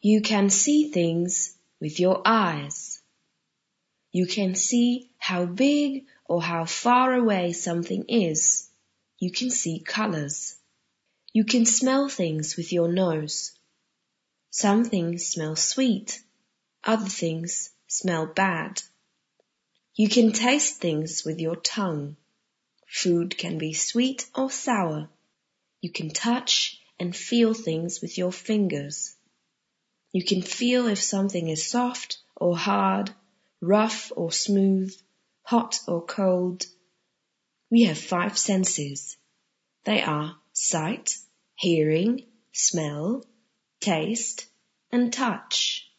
You can see things with your eyes. You can see how big or how far away something is. You can see colors. You can smell things with your nose. Some things smell sweet. Other things smell bad. You can taste things with your tongue. Food can be sweet or sour. You can touch and feel things with your fingers. You can feel if something is soft or hard, rough or smooth, hot or cold. We have 5 senses. They are sight, hearing, smell, taste, and touch.